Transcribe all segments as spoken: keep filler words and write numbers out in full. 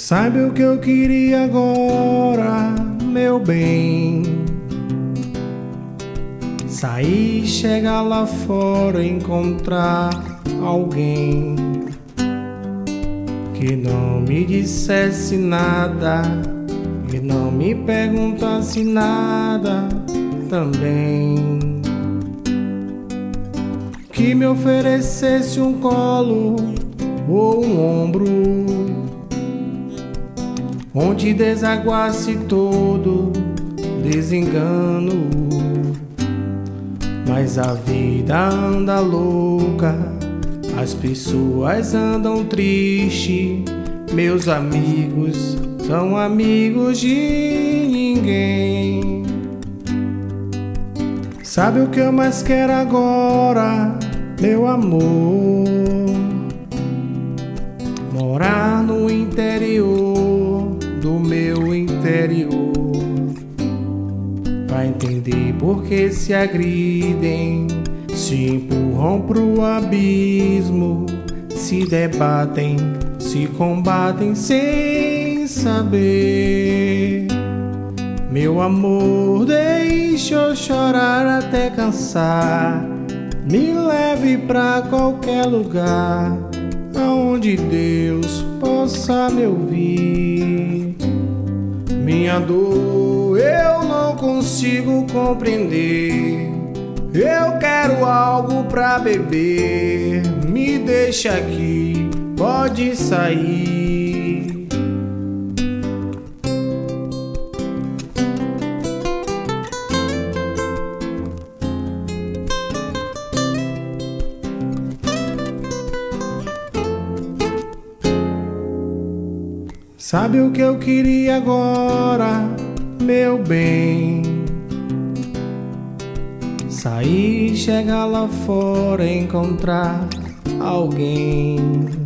Sabe o que eu queria agora, meu bem? Sair, chegar lá fora, encontrar alguém que não me dissesse nada e não me perguntasse nada também, que me oferecesse um colo ou um ombro, onde desaguasse todo desengano. Mas a vida anda louca, as pessoas andam tristes, meus amigos são amigos de ninguém. Sabe o que eu mais quero agora, meu amor? Morar no interior do meu interior, pra entender por que se agridem, se empurram pro abismo, se debatem, se combatem sem saber. Meu amor, deixa eu chorar até cansar, me leve pra qualquer lugar aonde Deus possa me ouvir. Minha dor eu não consigo compreender, eu quero algo pra beber, me deixa aqui, pode sair. Sabe o que eu queria agora, meu bem? Sair, chegar lá fora, encontrar alguém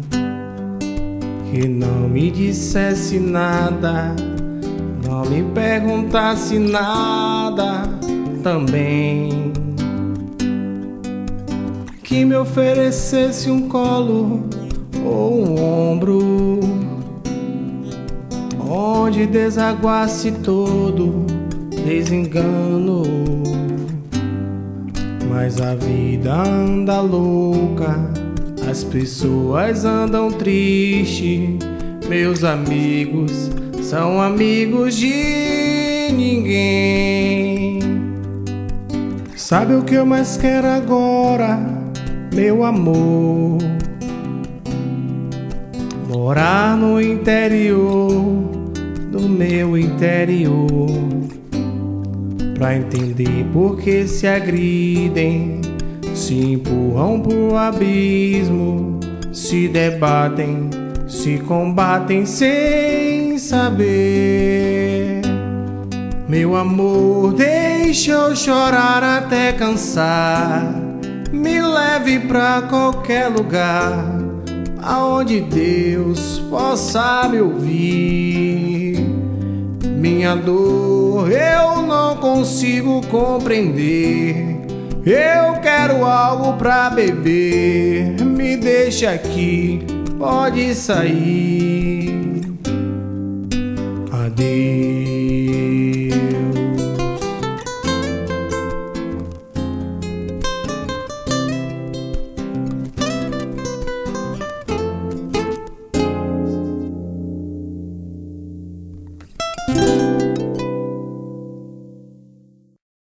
que não me dissesse nada, não me perguntasse nada também, que me oferecesse um colo ou um ombro, onde desaguasse todo desengano. Mas a vida anda louca, as pessoas andam tristes, meus amigos são amigos de ninguém. Sabe o que eu mais quero agora, meu amor? Morar no interior do meu interior, pra entender por que se agridem, se empurram pro abismo, se debatem, se combatem sem saber. Meu amor, deixa eu chorar até cansar, me leve pra qualquer lugar aonde Deus possa me ouvir. Minha dor eu não consigo compreender, eu quero algo pra beber, me deixa aqui, pode sair. Adeus.